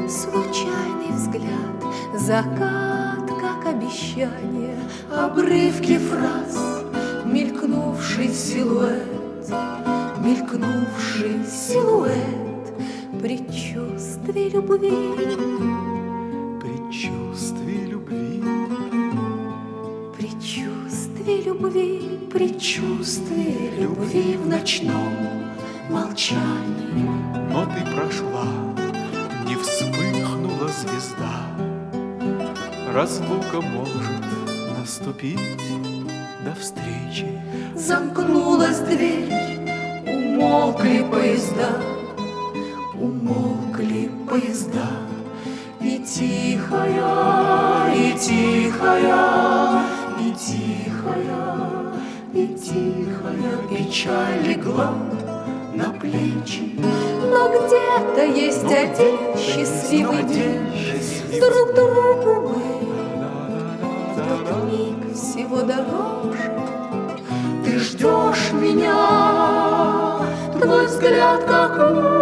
случайный взгляд, закат, как обещание, обрывки фраз, мелькнувший силуэт, мелькнувший силуэт, предчувствие любви, предчувствие любви, предчувствие любви, предчувствие любви в ночном молчании. но ты прошла, не вспыхнула звезда. Разлука может наступить, до встречи. Замкнулась дверь, умолкли поезда, умолкли поезда. И тихая, и тихая, и тихая, и тихая печаль легла на плечи. Но где-то есть один счастливый день, друг другу мы в тот миг всего дороже. Ты ждешь меня, твой взгляд как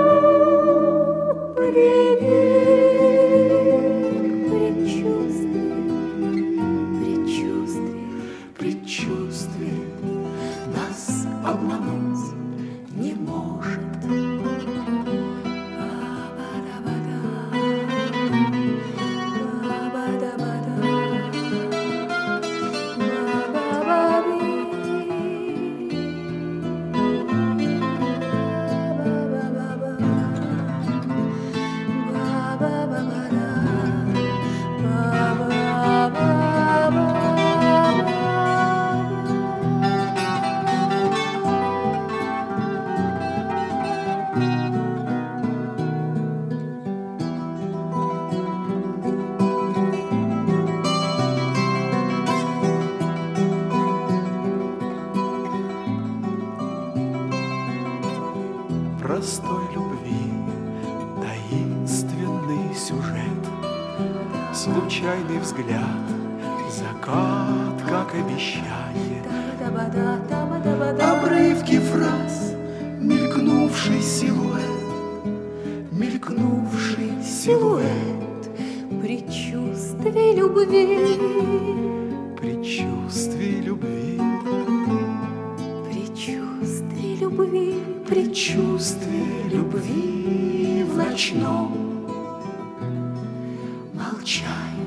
предчувствие, предчувствие, предчувствие нас обмануть не может. Простой любви таинственный сюжет, случайный взгляд, закат, как обещание, обрывки фраз, мелькнувший силуэт, мелькнувший силуэт, Предчувствие любви, предчувствие любви, предчувствие любви, предчувствие любви в ночном молчание.